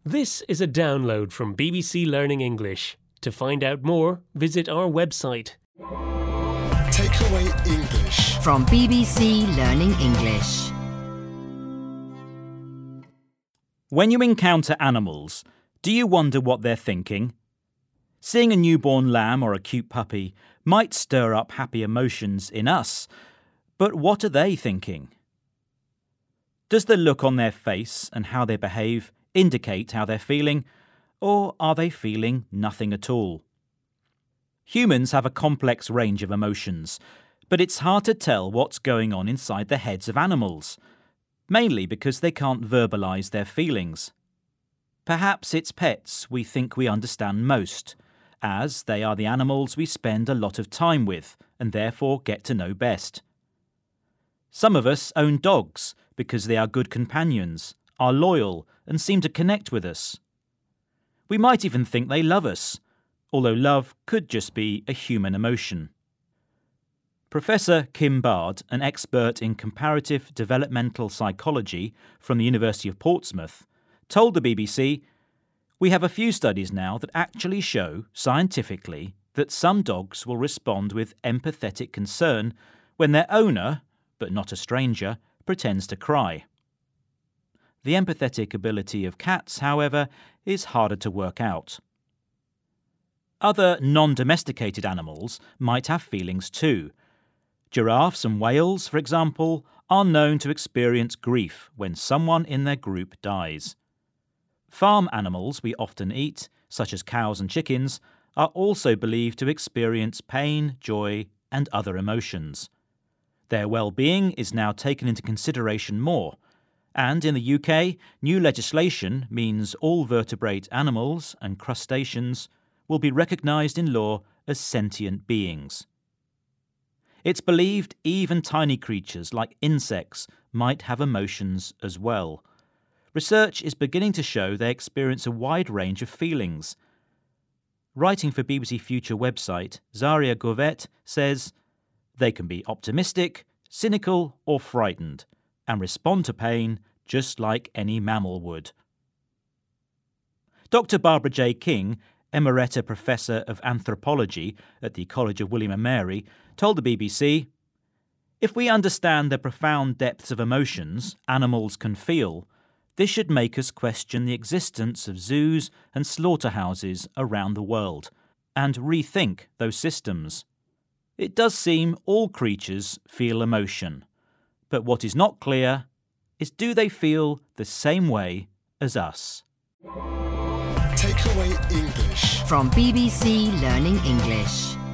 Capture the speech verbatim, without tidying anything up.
This is a download from B B C Learning English. To find out more, visit our website. Takeaway English from B B C Learning English. When you encounter animals, do you wonder what they're thinking? Seeing a newborn lamb or a cute puppy might stir up happy emotions in us, but what are they thinking? Does the look on their face and how they behave indicate how they're feeling, or are they feeling nothing at all? Humans have a complex range of emotions, but it's hard to tell what's going on inside the heads of animals, mainly because they can't verbalise their feelings. Perhaps it's pets we think we understand most, as they are the animals we spend a lot of time with and therefore get to know best. Some of us own dogs because they are good companions, are loyal and seem to connect with us. We might even think they love us, although love could just be a human emotion. Professor Kim Bard, an expert in comparative developmental psychology from the University of Portsmouth, told the B B C, "We have a few studies now that actually show, scientifically, that some dogs will respond with empathetic concern when their owner, but not a stranger, pretends to cry. The empathetic ability of cats, however, is harder to work out. Other non-domesticated animals might have feelings too. Giraffes and whales, for example, are known to experience grief when someone in their group dies. Farm animals we often eat, such as cows and chickens, are also believed to experience pain, joy, and other emotions. Their well-being is now taken into consideration more, and in the U K, new legislation means all vertebrate animals and crustaceans will be recognised in law as sentient beings. It's believed even tiny creatures like insects might have emotions as well. Research is beginning to show they experience a wide range of feelings. Writing for B B C Future website, Zaria Govet says, "They can be optimistic, cynical or frightened, and respond to pain just like any mammal would." Doctor Barbara J. King, Emerita Professor of Anthropology at the College of William and Mary, told the B B C, "If we understand the profound depths of emotions animals can feel, this should make us question the existence of zoos and slaughterhouses around the world, and rethink those systems. It does seem all creatures feel emotion, but what is not clear is do they feel the same way as us?" Takeaway English from B B C Learning English.